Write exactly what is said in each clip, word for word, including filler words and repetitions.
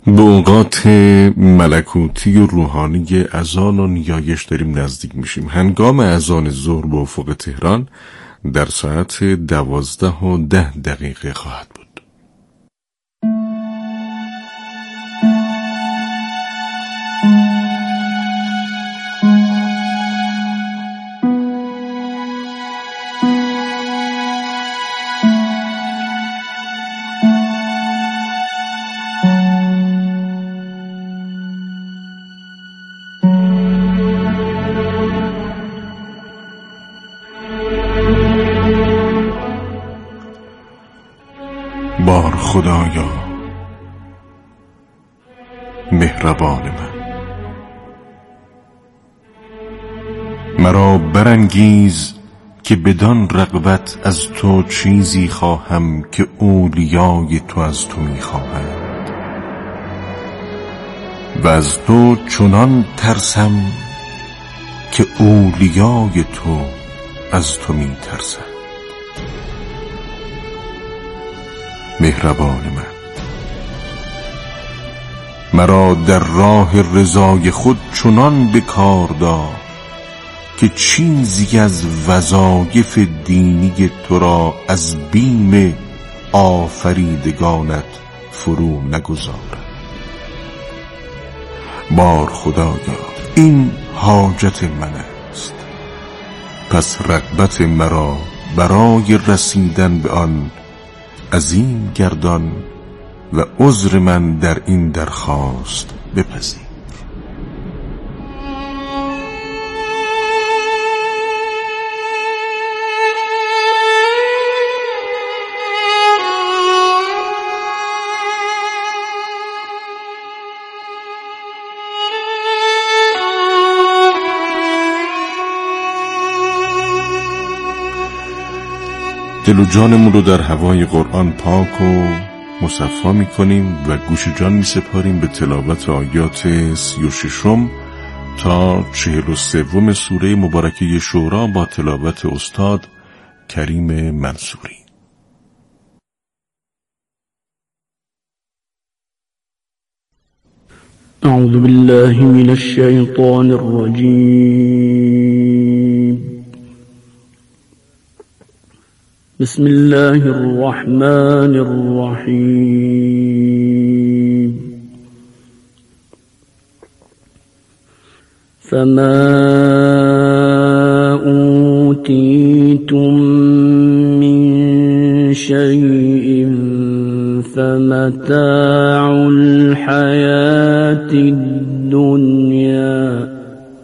به اوقات ملکوتی و روحانی اذان و نیایش داریم نزدیک میشیم. هنگام اذان ظهر به افق تهران در ساعت دوازده و ده دقیقه خواهد بود. بار خدایا مهربان من، مرا برانگیز که بدان رغبت از تو چیزی خواهم که اولیای تو از تو میخواهند و از تو چنان ترسم که اولیای تو از تو میترسند. مهربان من، مرا در راه رضای خود چنان به کار دار که چیزی از وظایف دینی تو را از بیم آفریدگانت فرو نگذارم. بار خدایا این حاجت من است، پس رغبت مرا برای رسیدن به آن عظیم گردان و عذر من در این درخواست بپذیر. دل و جانمون رو در هوای قرآن پاک و مصفا می کنیم و گوش جان می سپاریم به تلاوت آیات سی و ششم تا چهل و سوم سوره مبارکه شورا با تلاوت استاد کریم منصوری. اعوذ بالله من الشیطان الرجیم. بسم الله الرحمن الرحیم. فما اوتیتم من شیء فمتاع الحیاة الدنیا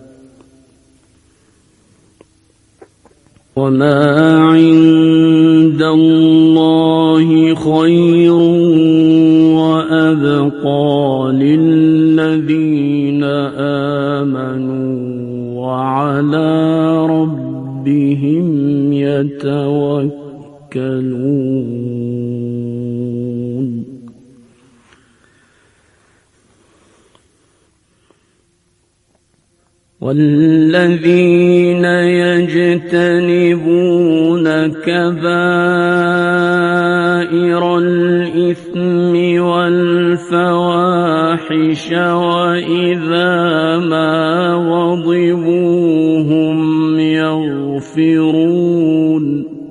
وما عند الله خير وأبقى للذين آمنوا وعلى ربهم يتوكلون. والذين يجتنبون كبائر الإثم والفواحش وإذا ما غضبوا هم يغفرون.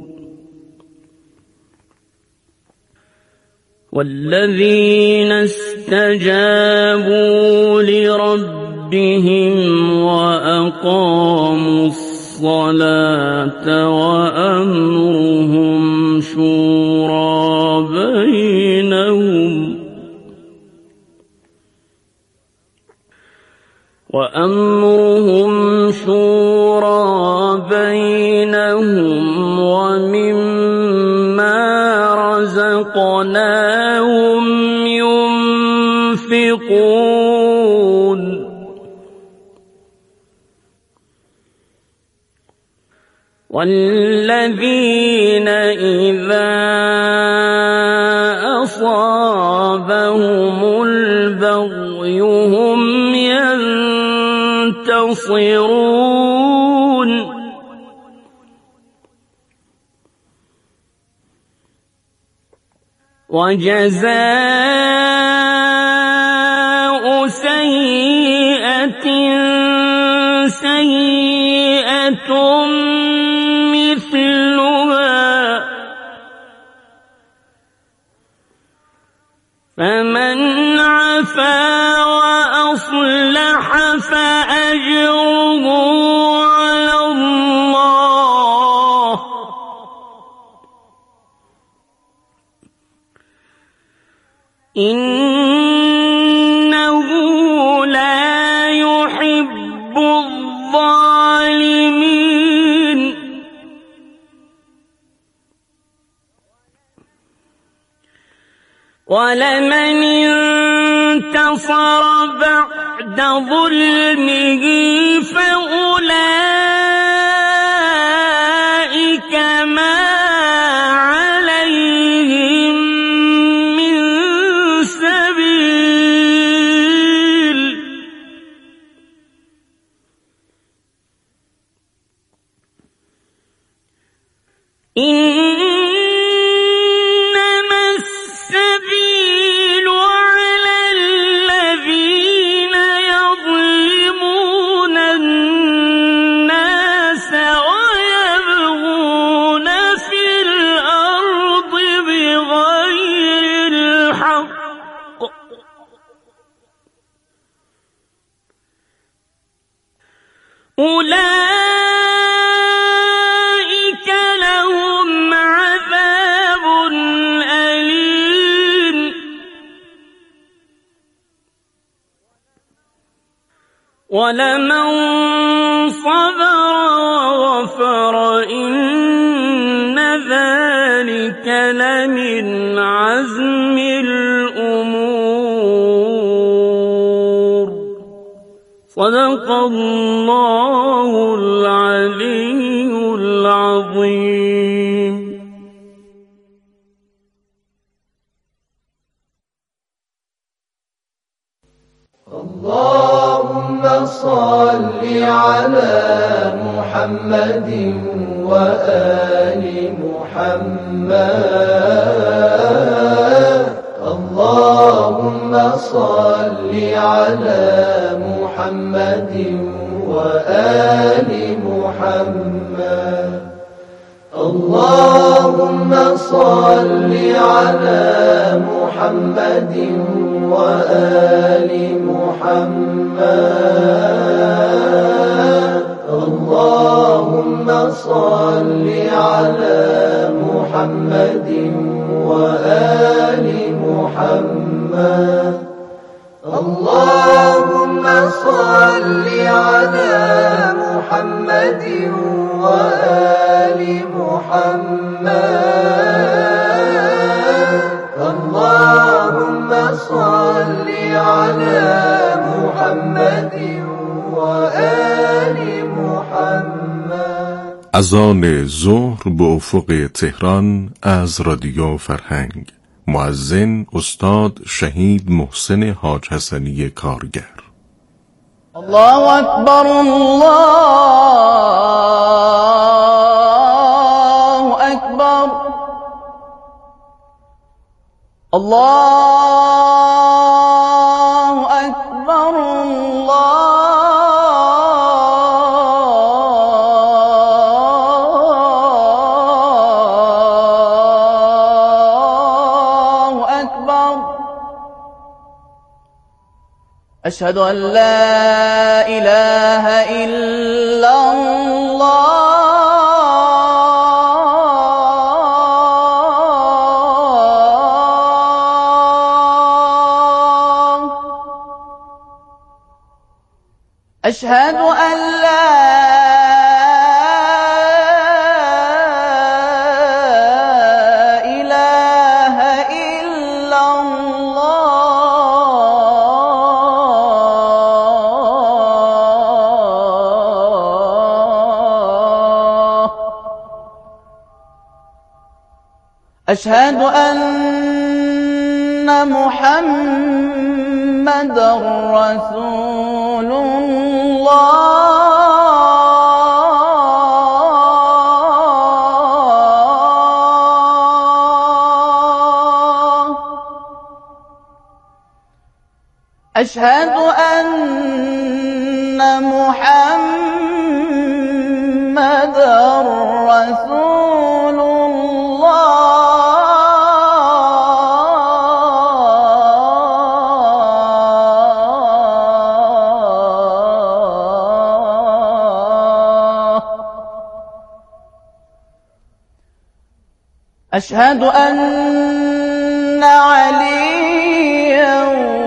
والذين استجابوا لربهم بهم وأقاموا الصلاة وأمرهم شورى بينهم وأمرهم شورى بينهم ومما رزقناهم ينفقون. والذين إذا أصابهم البغي هم ينتصرون. وجزاء سيئة سيئة مثلها فمن عفا وأصلح فأجره على الله إنه لا يحب الظالمين ولمن انتصر بعد ظلمه فأولئك ما عليهم من سبيل إنما السبيل على الذين يظلمون الناس ويبغون في الأرض بغير الحق أولئك لهم عذاب أليم ولمن صبر وغفر إن ذلك لمن عزم الأمور صدق الله العلي العظيم. اللهم صل على محمد وآل محمد اللهم صل على محمد وآل محمد اللهم صل على محمد وآل محمد اللهم صل على محمد وآل محمد اللهم صل على محمد وآل محمد اللهم صل على محمد وآل محمد. اذان ظهر به افق تهران از رادیو فرهنگ. مؤذن استاد شهید محسن حاج حسنی کارگر. الله اکبر الله اکبر الله اکبر الله اکبر أشهد أن لا إله إلا الله أشهد أن لا إله إلا الله أشهد أن محمدًا رسول الله أشهد أن محمدًا رسول الله. أشهد أن عليا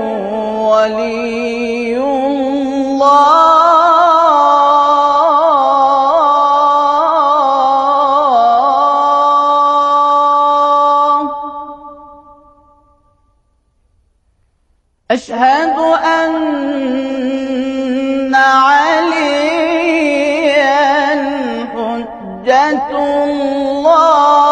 ولي الله. أشهد أن عليا حجة الله.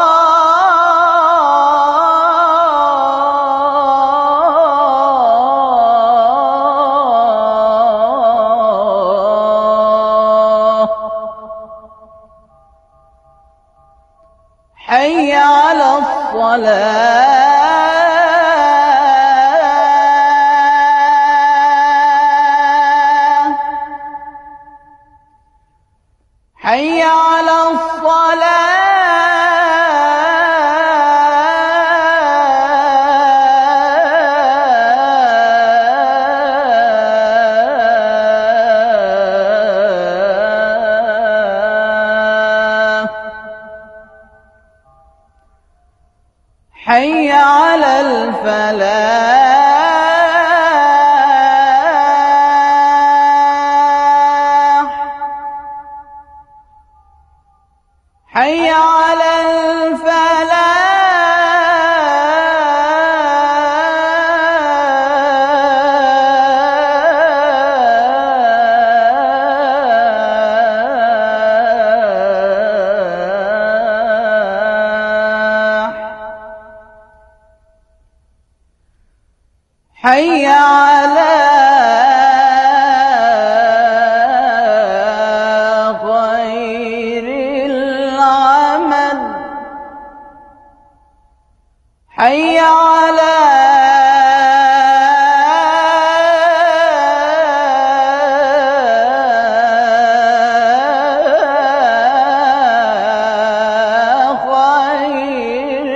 حي على الصلاة. حي على الصلاة. حي على الفلاح. حي على الفلاح. حي على خير العمل. حي على خير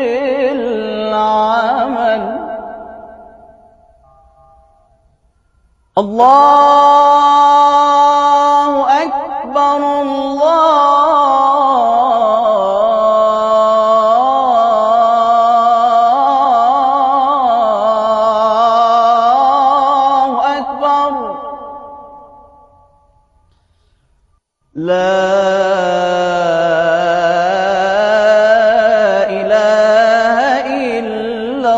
العمل. الله أكبر. الله أكبر. لا إله إلا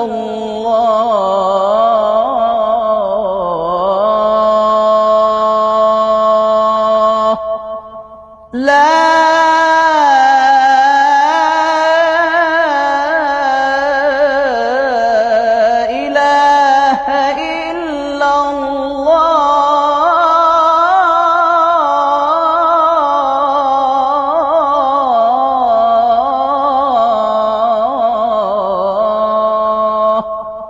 الله. لا إله إلا الله.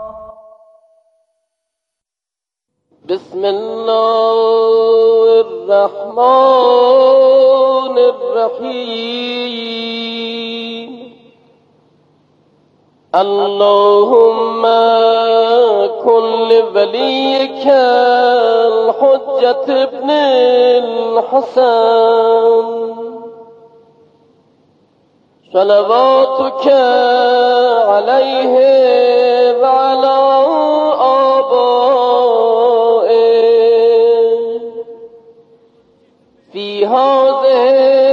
بسم الله الرحمن الرحيم. اللهم كن لوليك الحجة ابن الحسن صلواتك عليه وعلى آبائه في هذه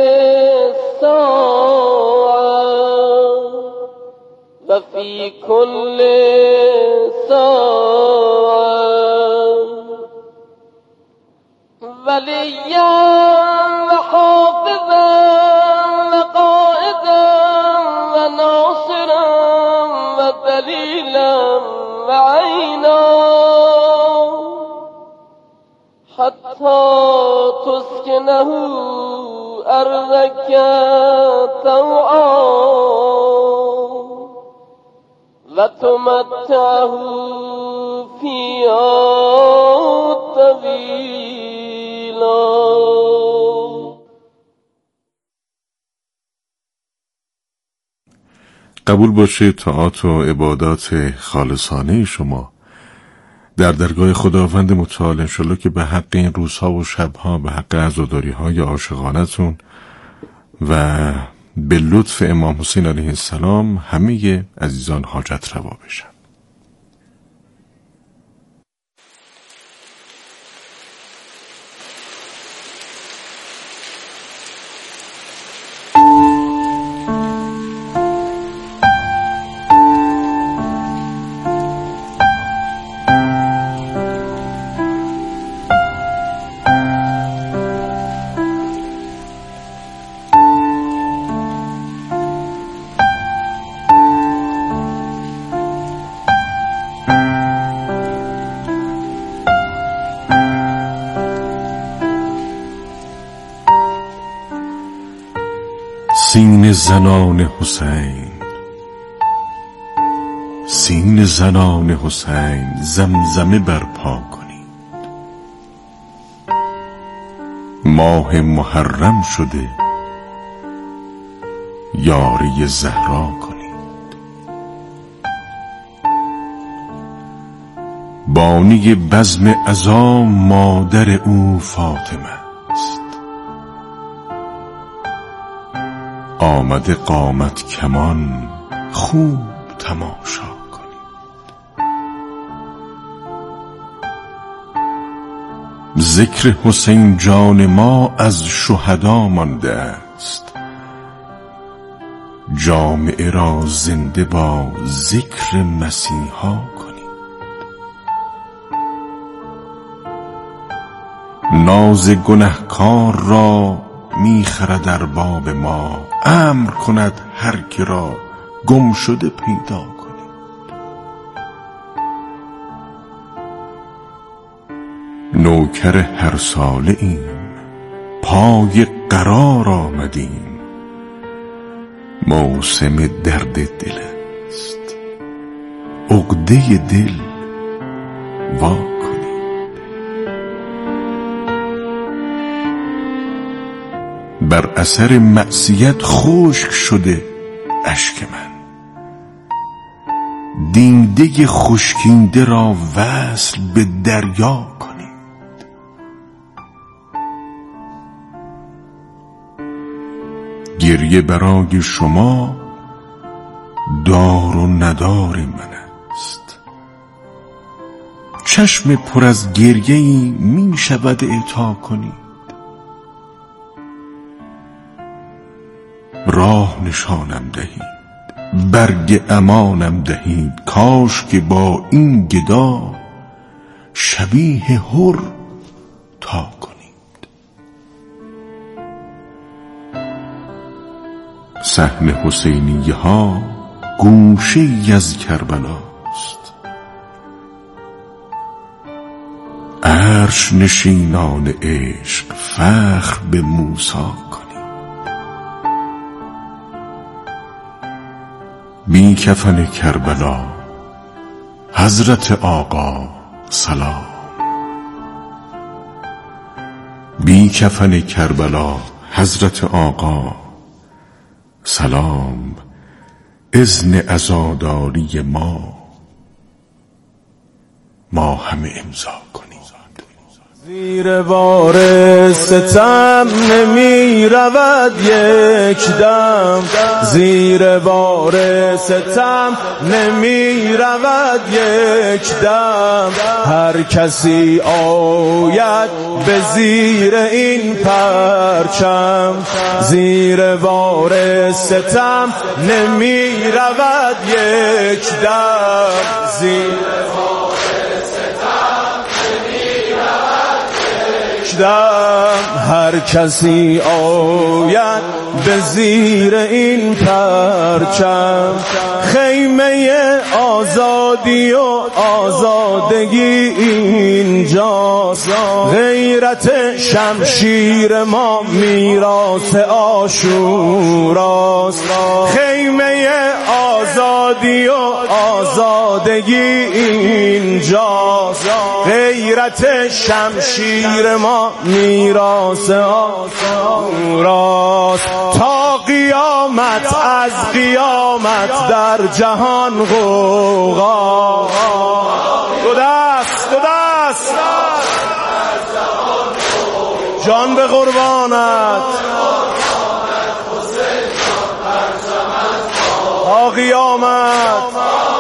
الساعة وفي كل ساعة وليا وحافظا وقائدا وناصرا ودليلا وعينا حتى تسكنه أرضك طوعا وتمتعه فيها طويلا قبول باشه طاعات و عبادات خالصانه شما در درگاه خداوند متعال، انشالله که به حق این روزها و شبها، به حق عزاداری های عاشقانتون و به لطف امام حسین علیه السلام همه عزیزان حاجت روا بشن. سین زنان حسین، سین زنان حسین زمزمه برپا کنید. ماه محرم شده یاری زهرا کنید. بانی بزم عزا مادر او فاطمه است، آمده قامت کمان خوب تماشا کنید. ذکر حسین جان ما از شهدا مانده است، جامعه را زنده با ذکر مسیحا کنید. ناز گنهکار را میخرد ارباب ما، امر کند هر که را گم شده پیدا کنید. نوکر هر ساله ایم، پای قرار آمدیم، موسم درد دل است، عقده دل وا کنید. بر اثر معصیت خشک شده اشک من، دینده خشکینده را وصل به دریا کنید. گریه برای شما دار و ندار من است، چشم پر از گریه‌ای می شود اعطا کنید. راه نشانم دهید، برگ امانم دهید، کاش که با این گدا شبیه حر تا کنید. صحن حسینیه ها گوشه ای از کربلاست، عرش نشینان عشق فخر به موسی کنید. بی کفن کربلا حضرت آقا سلام، بی کفن کربلا حضرت آقا سلام. اذن عزاداری ما ما همه امضا کنیم. زیر بار ستم نمی رود یک دم، زیر بار ستم نمی رود یک دم. هر کسی آید به زیر این پرچم، زیر بار ستم نمی رود یک دم. زیر هر کسی آید به زیر این پرچم، خیمه آزادی آزادی و آزادگی اینجاست، غیرت شمشیر ما میراث عاشوراست. خیمه آزادی و آزادگی اینجاست، غیرت شمشیر ما میراث عاشوراست. تا قیامت از قیامت در جهان غوغا، دو دست دو دست جان به قربانت، تا قیامت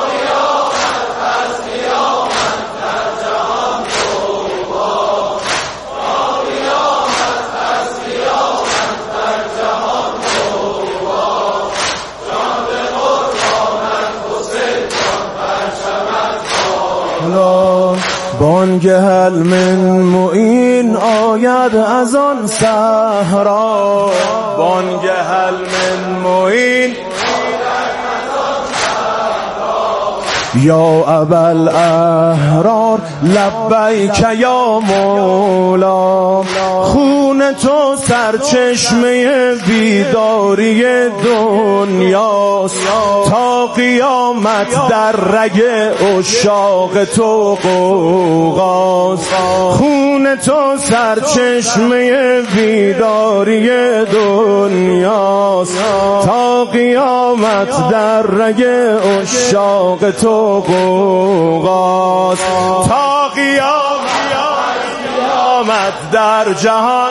بانگ هل من معین آید از آن صحرا، بانگ هل من معین یا ابل احرار لبیک یا مولا. خون تو سرچشمه بیداری دنیاست، تا قیامت در رگ عشاق تو غوغاست. خون تو سرچشمه بیداری دنیاست، تا قیامت در رگ عشاق تو غوغاست. تا قیامت در جهان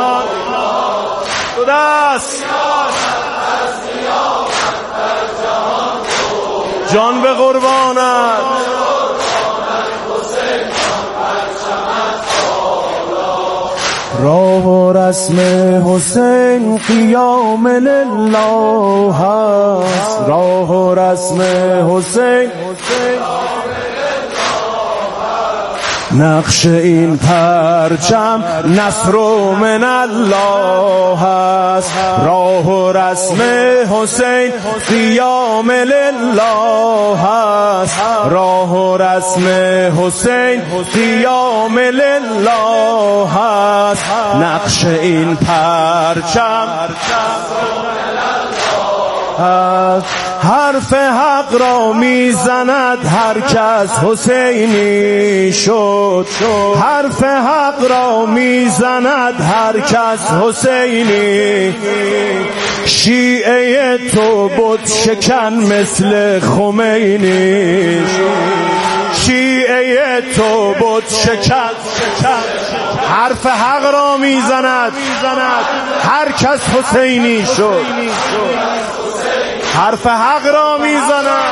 دست جان به قربانت، راه و رسم حسین قیام لله هست، راه و رسم حسین نقش این پرچم نصر من الله است. راه و رسم حسین قیام لله است، راه و رسم حسین قیام لله است. نقش این پرچم حرف حق را میزند هر کس حسینی شد، حرف حق را میزند هر کس حسینی. شیعه تو بت شکن مثل خمینی، شیعه تو بت شکن حرف حق را میزند هر کس حسینی شد، حرف حق را میزند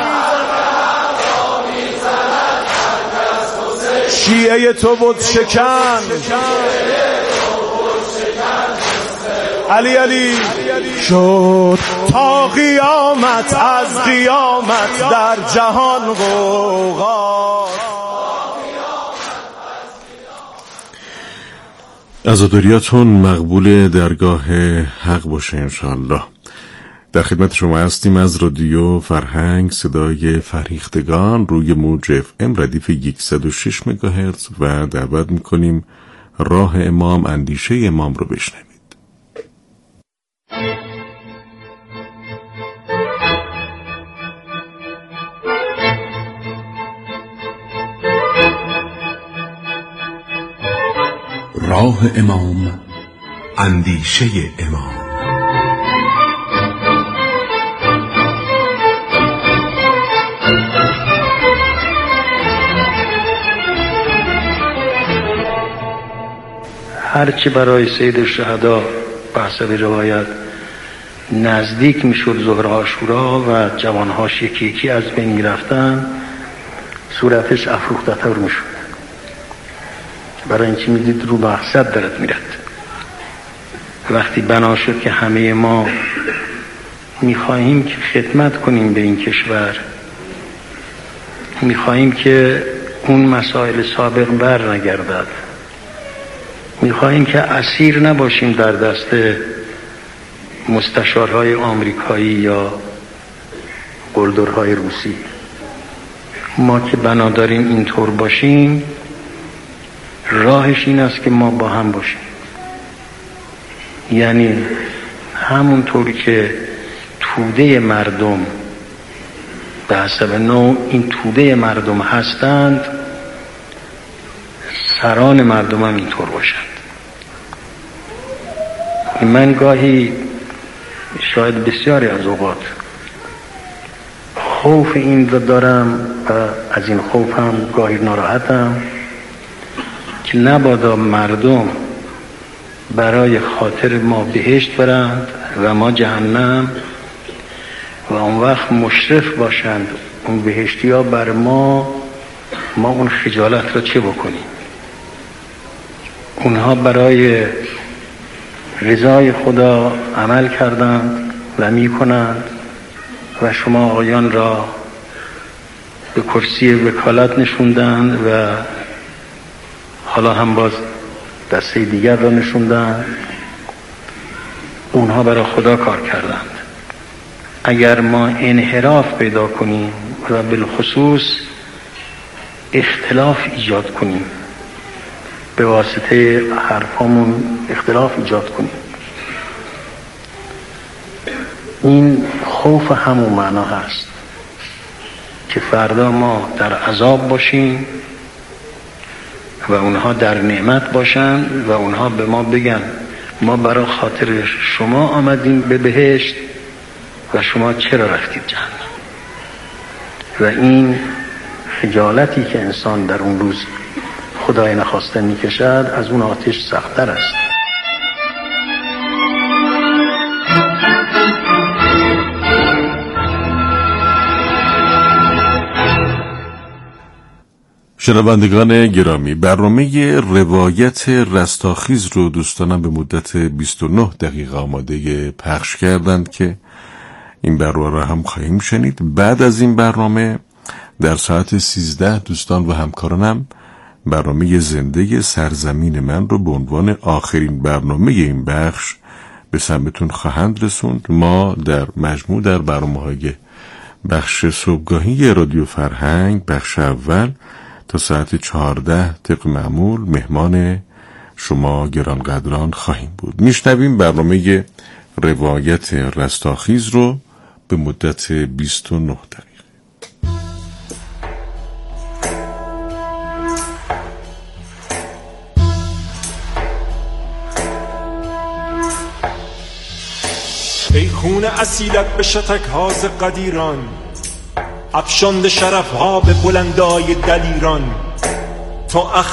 شیعه تو بت شکن. علی علی شد تا قیامت از قیامت در جهان غوغا. عزاداریاتون مقبول درگاه حق باشه انشاءالله. در خدمت شما هستیم از رادیو فرهنگ، صدای فرهیختگان روی موج اف ام ردیف صد و شش مگاهرتز و دعوت میکنیم راه امام، اندیشه امام رو بشنوید. راه امام، اندیشه امام. هرچی برای سید الشهدا به حسب روایت نزدیک میشد ظهر عاشورا و جوانهاش یکی یکی از بین میرفتن، صورتش افروخته‌تر میشد، برای اینکه میدید رو به مقصد دارد میرد. وقتی بنا شد که همه ما میخواهیم که خدمت کنیم به این کشور، میخواهیم که اون مسائل سابق بر نگردد، میخواهیم که اسیر نباشیم در دست مستشارهای آمریکایی یا قلدرهای روسی، ما که بنا داریم اینطور باشیم، راهش این است که ما با هم باشیم. یعنی همونطوری که توده مردم به حسب نوع این توده مردم هستند، سران مردم هم اینطور باشند. من گاهی شاید بسیاری از اوقات خوف این رو دارم و از این خوف هم گاهی ناراحتم که نبادا مردم برای خاطر ما بهشت برند و ما جهنم و اون وقت مشرف باشند اون بهشتی ها بر ما، ما اون خجالت را چه بکنیم؟ اونها برای رضای خدا عمل کردند و می کنند و شما آقایان را به کرسی وکالت نشوندند و حالا هم باز دسته دیگر را نشوندند. اونها برای خدا کار کردند. اگر ما انحراف پیدا کنیم و بالخصوص اختلاف ایجاد کنیم، به واسطه حرفامون اختلاف ایجاد کنیم، این خوف همون معنا هست که فردا ما در عذاب باشیم و اونها در نعمت باشن و اونها به ما بگن ما برای خاطر شما آمدیم به بهشت و شما چرا رفتید جهنم. و این خجالتی که انسان در اون روز خدای نخواسته میکشد از اون آتش سخت‌تر است. شنوندگان گرامی، برنامه روایت رستاخیز رو دوستانم به مدت بیست و نه دقیقه آماده پخش کردند که این برنامه را هم خواهیم شنید. بعد از این برنامه در ساعت سیزده دوستان و همکارانم برنامه زنده سرزمین من رو به عنوان آخرین برنامه این بخش به سمتون خواهند رسوند. ما در مجموع در برنامه‌های بخش صبحگاهی رادیو فرهنگ بخش اول تا ساعت چهارده طبق معمول مهمان شما گرانقدران خواهیم بود. میشنویم برنامه روایت رستاخیز رو به مدت بیست و نه دقیقه. ای خون اصیلت به شتک هاز قدیران، افشاند شرف ها به بلندای دلیران، تو